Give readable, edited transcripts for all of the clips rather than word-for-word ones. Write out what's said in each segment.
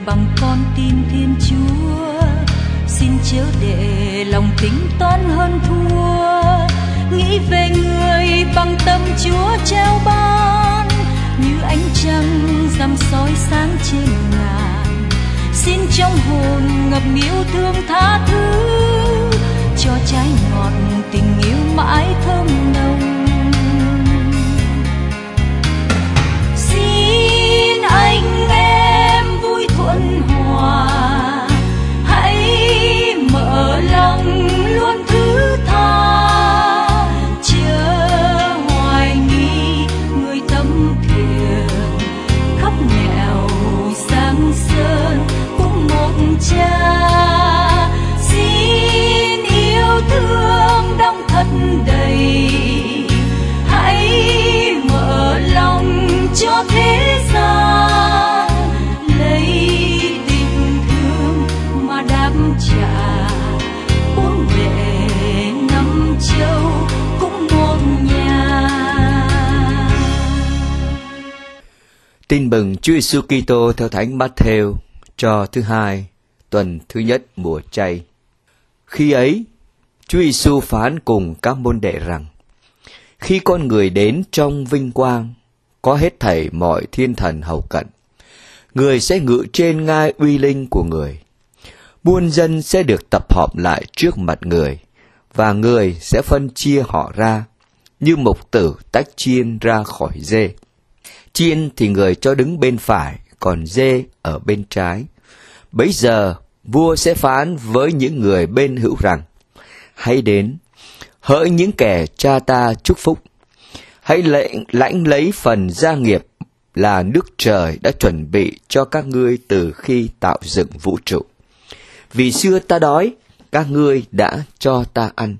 bằng con tim Thiên Chúa. Xin chớ để lòng tính toán hơn thua, nghĩ về người bằng tâm Chúa trao ban, như ánh trăng rằm soi sáng trên ngàn. Xin trong hồn ngập yêu thương tha thứ, cho trái ngọt tình yêu mãi thơm nồng. Xin anh em vui thuận hòa, hãy mở lòng luôn thứ tha, chớ hoài nghi người tâm thiện, khắp nẻo giang sơn cũng một cha. Xin yêu thương đong thật đầy, hãy mở lòng cho thế gian, lấy tình thương mà đáp trả, bốn bể năm châu cũng một nhà. Tin mừng Chúa Giêsu Kitô theo Thánh Matthew cho thứ hai, tuần thứ nhất mùa chay. Khi ấy, Chúa Giêsu phán cùng các môn đệ rằng: khi con người đến trong vinh quang, có hết thảy mọi thiên thần hầu cận, người sẽ ngự trên ngai uy linh của người. Muôn dân sẽ được tập họp lại trước mặt người, và người sẽ phân chia họ ra, như mục tử tách chiên ra khỏi dê. Chiên thì người cho đứng bên phải, còn dê ở bên trái. Bấy giờ vua sẽ phán với những người bên hữu rằng: hãy đến, hỡi những kẻ cha ta chúc phúc, hãy lãnh lấy phần gia nghiệp là nước trời đã chuẩn bị cho các ngươi từ khi tạo dựng vũ trụ. Vì xưa ta đói, các ngươi đã cho ta ăn.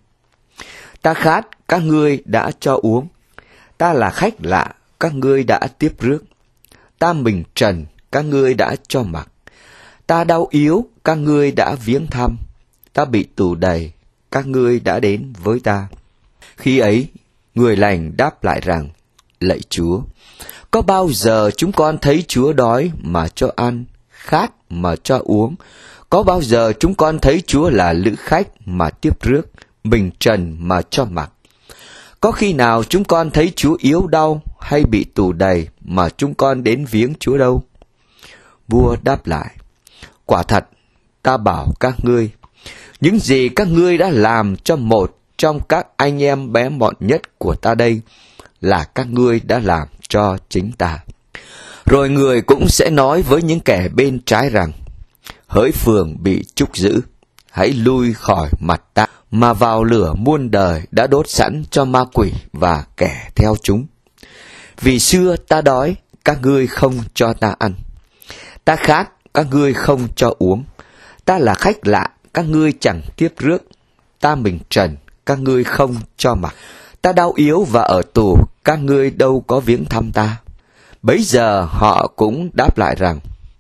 Ta khát, các ngươi đã cho uống. Ta là khách lạ, các ngươi đã tiếp rước. Ta mình trần, các ngươi đã cho mặc. Ta đau yếu, các ngươi đã viếng thăm. Ta bị tù đầy, các ngươi đã đến với ta. Khi ấy, người lành đáp lại rằng: lạy Chúa, có bao giờ chúng con thấy Chúa đói mà cho ăn, khát mà cho uống? Có bao giờ chúng con thấy Chúa là lữ khách mà tiếp rước, mình trần mà cho mặc? Có khi nào chúng con thấy Chúa yếu đau hay bị tù đầy mà chúng con đến viếng Chúa đâu? Vua đáp lại: quả thật, ta bảo các ngươi, những gì các ngươi đã làm cho một trong các anh em bé mọn nhất của ta đây, là các ngươi đã làm cho chính ta. Rồi người cũng sẽ nói với những kẻ bên trái rằng: hỡi phường bị trúc giữ, hãy lui khỏi mặt ta, mà vào lửa muôn đời đã đốt sẵn cho ma quỷ và kẻ theo chúng. Vì xưa ta đói, các ngươi không cho ta ăn. Ta khát, các ngươi không cho uống. Ta là khách lạ, các ngươi chẳng tiếp rước. Ta mình trần, các ngươi không cho mặc. Ta đau yếu và ở tù, các ngươi đâu có viếng thăm ta. Bấy giờ họ cũng đáp lại rằng: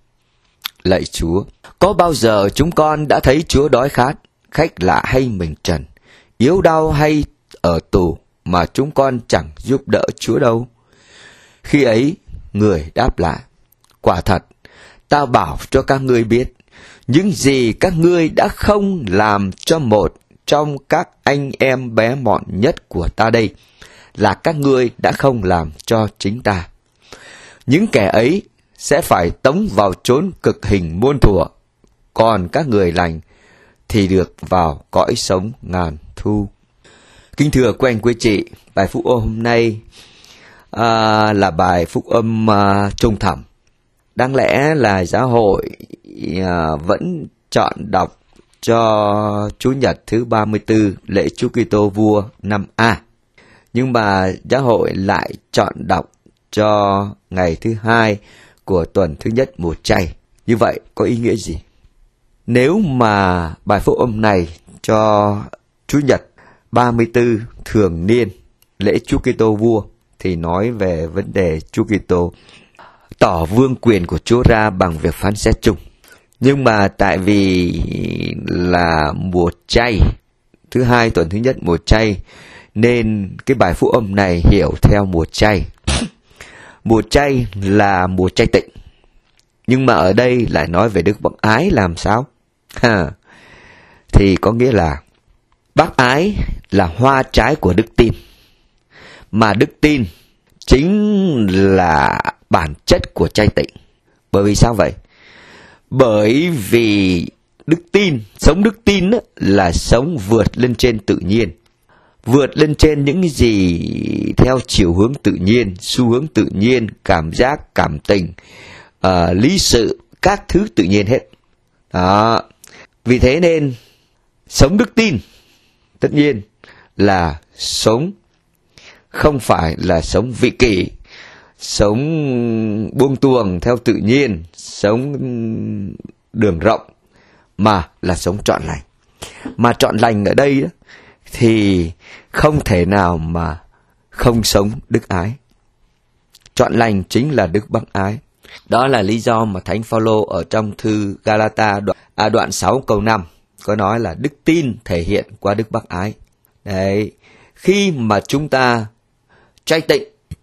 lạy Chúa, có bao giờ chúng con đã thấy Chúa đói khát, khách lạ hay mình trần, yếu đau hay ở tù mà chúng con chẳng giúp đỡ Chúa đâu? Khi ấy, người đáp lại: quả thật, ta bảo cho các ngươi biết, những gì các ngươi đã không làm cho một trong các anh em bé mọn nhất của ta đây, là các ngươi đã không làm cho chính ta. Những kẻ ấy sẽ phải tống vào chốn cực hình muôn thuở, còn các người lành thì được vào cõi sống ngàn thu. Kính thưa quý anh quý chị, bài phúc âm hôm nay là bài phúc âm trung thẳm. Đáng lẽ là giáo hội vẫn chọn đọc cho Chủ nhật thứ 34 lễ Chúa Kitô vua năm A, nhưng mà giáo hội lại chọn đọc cho ngày thứ hai của tuần thứ nhất mùa chay. Như vậy có ý nghĩa gì? Nếu mà bài phúc âm này cho Chủ nhật 34 thường niên lễ Chúa Kitô vua thì nói về vấn đề Chúa Kitô tỏ vương quyền của Chúa ra bằng việc phán xét chung. Nhưng mà tại vì là mùa chay, thứ hai tuần thứ nhất mùa chay, nên cái bài phúc âm này hiểu theo mùa chay. Mùa chay là mùa chay tịnh. Nhưng mà ở đây lại nói về đức bác ái làm sao? Thì có nghĩa là bác ái là hoa trái của đức tin. Mà đức tin chính là bản chất của chay tịnh. Bởi vì sao vậy? Bởi vì đức tin, sống đức tin là sống vượt lên trên tự nhiên. Vượt lên trên những cái gì theo chiều hướng tự nhiên, xu hướng tự nhiên, cảm giác, cảm tình, lý sự, các thứ tự nhiên hết. Đó. Vì thế nên sống đức tin tất nhiên là sống không phải là sống vị kỷ, sống buông tuồng theo tự nhiên, sống đường rộng, mà là sống trọn lành. Mà trọn lành ở đây đó, thì không thể nào mà không sống đức ái. Trọn lành chính là đức bác ái. Đó là lý do mà Thánh Phaolô ở trong thư Galata đoạn 6 câu 5 có nói là đức tin thể hiện qua đức bác ái. Đấy, khi mà chúng ta chay tịnh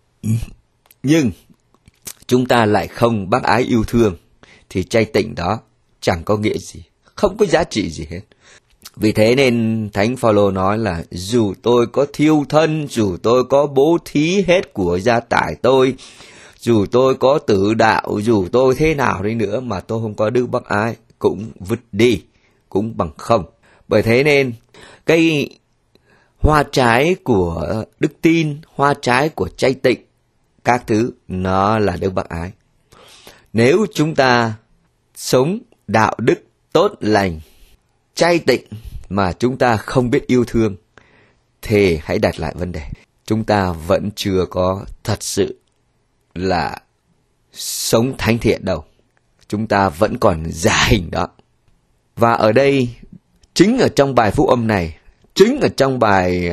nhưng chúng ta lại không bác ái yêu thương thì chay tịnh đó chẳng có nghĩa gì, không có giá trị gì hết. Vì thế nên Thánh Phaolô nói là dù tôi có thiêu thân, dù tôi có bố thí hết của gia tài tôi, dù tôi có tự đạo, dù tôi thế nào đi nữa mà tôi không có đức bác ái cũng vứt đi, cũng bằng không. Bởi thế nên cái hoa trái của đức tin, hoa trái của chay tịnh, các thứ nó là đức bác ái. Nếu chúng ta sống đạo đức tốt lành, chay tịnh mà chúng ta không biết yêu thương thì hãy đặt lại vấn đề. Chúng ta vẫn chưa có thật sự là sống thánh thiện đâu. Chúng ta vẫn còn giả hình đó. Và ở đây, chính ở trong bài phúc âm này, chính ở trong bài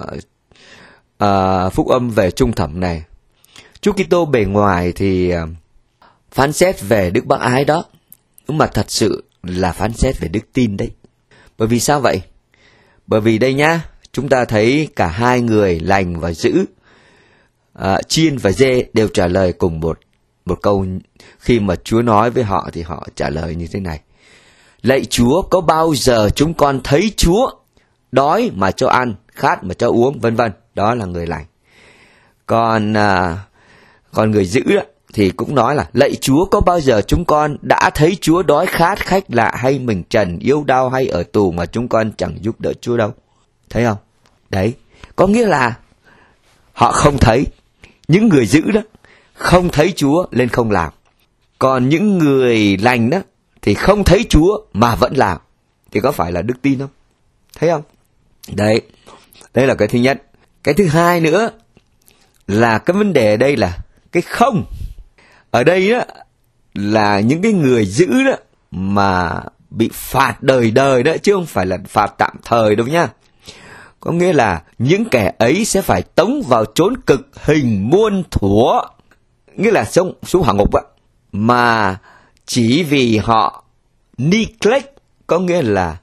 phúc âm về trung thẩm này, Chúa Kitô bề ngoài thì phán xét về đức bác ái đó, nhưng mà thật sự là phán xét về đức tin đấy. Bởi vì sao vậy? Bởi vì đây nhá, chúng ta thấy cả hai người lành và dữ, chiên và dê đều trả lời cùng một câu. Khi mà Chúa nói với họ thì họ trả lời như thế này: lạy Chúa, có bao giờ chúng con thấy Chúa đói mà cho ăn, khát mà cho uống, vân vân. Đó là người lành. Còn người dữ đó, thì cũng nói là lạy Chúa, có bao giờ chúng con đã thấy Chúa đói khát, khách lạ hay mình trần, yếu đau hay ở tù mà chúng con chẳng giúp đỡ Chúa đâu. Thấy không? Đấy, có nghĩa là họ không thấy. Những người dữ đó không thấy Chúa nên không làm. Còn những người lành đó thì không thấy Chúa mà vẫn làm. Thì có phải là đức tin không? Thấy không? Đấy, đây là cái thứ nhất. Cái thứ hai nữa là cái vấn đề ở đây là cái không. Ở đây đó là những cái người dữ đó mà bị phạt đời đời đó, chứ không phải là phạt tạm thời đâu nha. Có nghĩa là những kẻ ấy sẽ phải tống vào chốn cực hình muôn thuở, nghĩa là xuống hỏa ngục á, mà chỉ vì họ neglect, có nghĩa là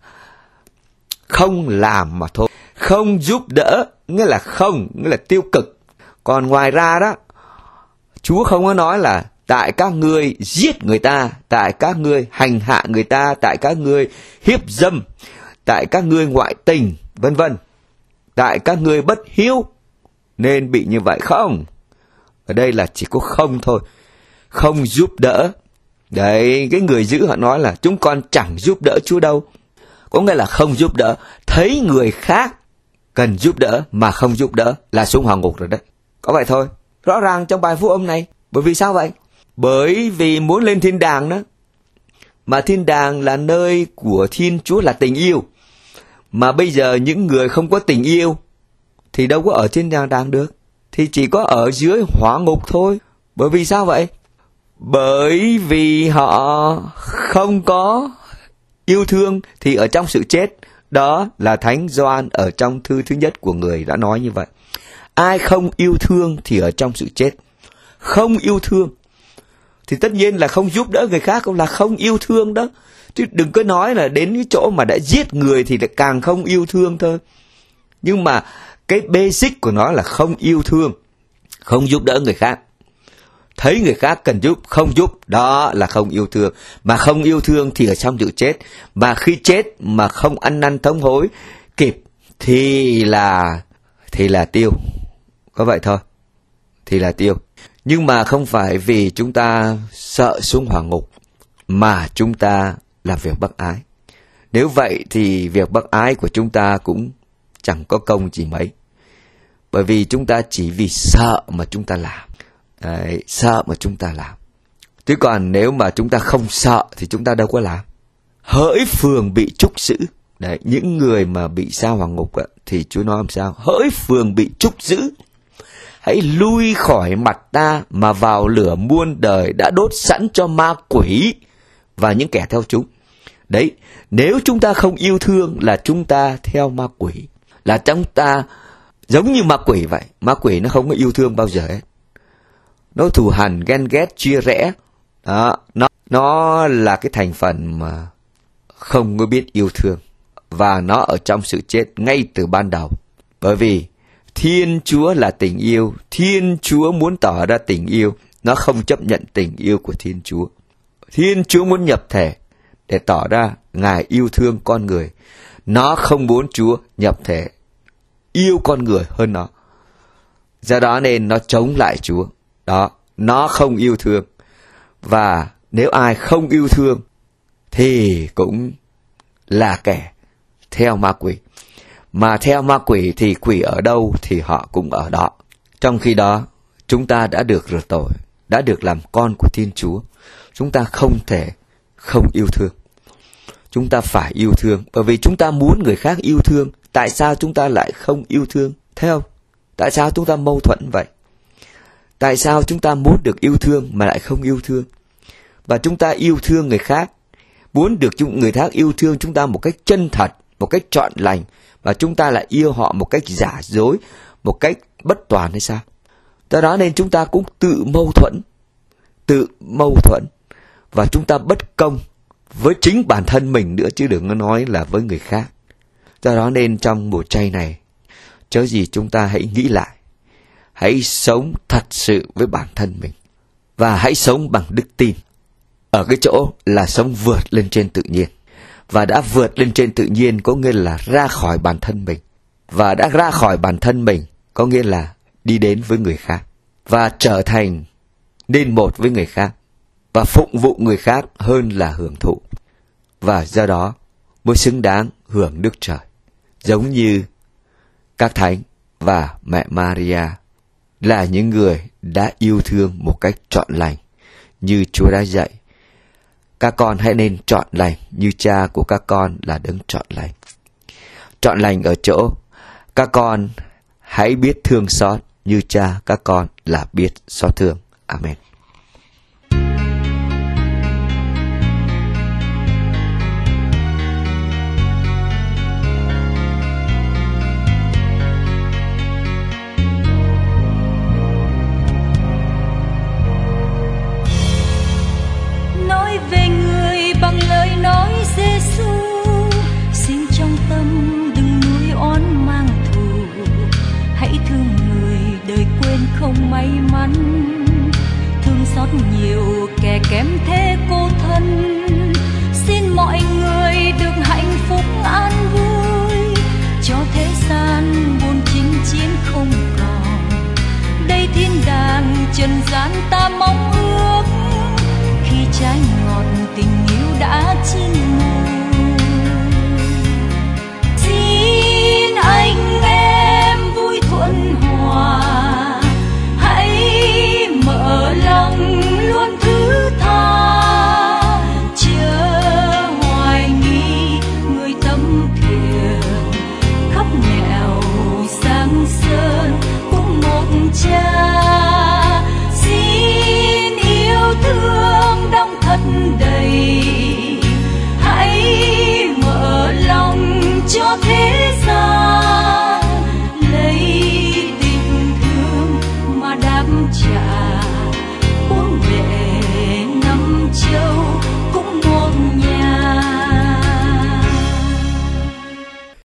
không làm mà thôi, không giúp đỡ, nghĩa là không, nghĩa là tiêu cực. Còn ngoài ra đó, Chúa không có nói là tại các ngươi giết người ta, tại các ngươi hành hạ người ta, tại các ngươi hiếp dâm, tại các ngươi ngoại tình, vân vân, tại các ngươi bất hiếu nên bị như vậy. Không, ở đây là chỉ có không thôi, không giúp đỡ. Đấy, cái người dữ họ nói là chúng con chẳng giúp đỡ Chúa đâu, có nghĩa là không giúp đỡ. Thấy người khác cần giúp đỡ mà không giúp đỡ là xuống hỏa ngục rồi đấy. Có vậy thôi, rõ ràng trong bài phúc âm này. Bởi vì sao vậy? Bởi vì muốn lên thiên đàng đó, mà thiên đàng là nơi của Thiên Chúa là tình yêu. Mà bây giờ những người không có tình yêu thì đâu có ở thiên đàng được, thì chỉ có ở dưới hỏa ngục thôi. Bởi vì sao vậy? Bởi vì họ không có yêu thương thì ở trong sự chết. Đó là Thánh Gioan ở trong thư thứ nhất của người đã nói như vậy. Ai không yêu thương thì ở trong sự chết. Không yêu thương thì tất nhiên là không giúp đỡ người khác, cũng là không yêu thương đó. Chứ đừng có nói là đến cái chỗ mà đã giết người thì lại càng không yêu thương thôi. Nhưng mà cái basic của nó là không yêu thương, không giúp đỡ người khác. thấy người khác cần giúp, không giúp, đó là không yêu thương. Mà không yêu thương thì ở trong sự chết. Mà khi chết mà không ăn năn thống hối kịp thì là tiêu. Có vậy thôi, thì là tiêu. Nhưng mà không phải vì chúng ta sợ xuống hỏa ngục mà chúng ta làm việc bác ái. Nếu vậy thì việc bác ái của chúng ta cũng chẳng có công gì mấy. Bởi vì chúng ta chỉ vì sợ mà chúng ta làm. Đấy, sợ mà chúng ta làm. Chứ còn nếu mà chúng ta không sợ thì chúng ta đâu có làm. Hỡi phường bị trúc giữ. Đấy, những người mà bị sa hỏa ngục thì Chúa nói làm sao? Hỡi phường bị trúc giữ, hãy lui khỏi mặt ta mà vào lửa muôn đời đã đốt sẵn cho ma quỷ và những kẻ theo chúng. Đấy, nếu chúng ta không yêu thương là chúng ta theo ma quỷ. Là chúng ta giống như ma quỷ vậy. Ma quỷ nó không có yêu thương bao giờ hết. Nó thù hằn, ghen ghét, chia rẽ. Đó, nó là cái thành phần mà không có biết yêu thương. Và nó ở trong sự chết ngay từ ban đầu. Bởi vì Thiên Chúa là tình yêu. Thiên Chúa muốn tỏ ra tình yêu. Nó không chấp nhận tình yêu của Thiên Chúa. Thiên Chúa muốn nhập thể để tỏ ra Ngài yêu thương con người. Nó không muốn Chúa nhập thể yêu con người hơn nó. Do đó nên nó chống lại Chúa. Đó, nó không yêu thương. Và nếu ai không yêu thương thì cũng là kẻ theo ma quỷ. Mà theo ma quỷ thì quỷ ở đâu thì họ cũng ở đó. Trong khi đó, chúng ta đã được rửa tội, đã được làm con của Thiên Chúa. Chúng ta không thể không yêu thương. Chúng ta phải yêu thương, bởi vì chúng ta muốn người khác yêu thương. Tại sao chúng ta lại không yêu thương? Thấy không? Tại sao chúng ta mâu thuẫn vậy? Tại sao chúng ta muốn được yêu thương mà lại không yêu thương? Và chúng ta yêu thương người khác, muốn được người khác yêu thương chúng ta một cách chân thật, một cách trọn lành, và chúng ta lại yêu họ một cách giả dối, một cách bất toàn hay sao? Do đó nên chúng ta cũng tự mâu thuẫn, và chúng ta bất công với chính bản thân mình nữa, chứ đừng có nói là với người khác. Do đó nên trong mùa chay này, chớ gì chúng ta hãy nghĩ lại, hãy sống thật sự với bản thân mình, và hãy sống bằng đức tin. Ở cái chỗ là sống vượt lên trên tự nhiên. Và đã vượt lên trên tự nhiên có nghĩa là ra khỏi bản thân mình. Và đã ra khỏi bản thân mình có nghĩa là đi đến với người khác. Và trở thành nên một với người khác. Và phụng vụ người khác hơn là hưởng thụ. Và do đó mới xứng đáng hưởng nước trời. Giống như các thánh và mẹ Maria là những người đã yêu thương một cách trọn lành như Chúa đã dạy. Các con hãy nên trọn lành như cha của các con là đấng trọn lành. Trọn lành ở chỗ các con hãy biết thương xót như cha các con là biết xót thương. Amen. Bằng lời nói Giê-xu, xin trong tâm đừng nuối oán mang thù. Hãy thương người đời quên không may mắn, thương xót nhiều kẻ kém thế cô thân. Xin mọi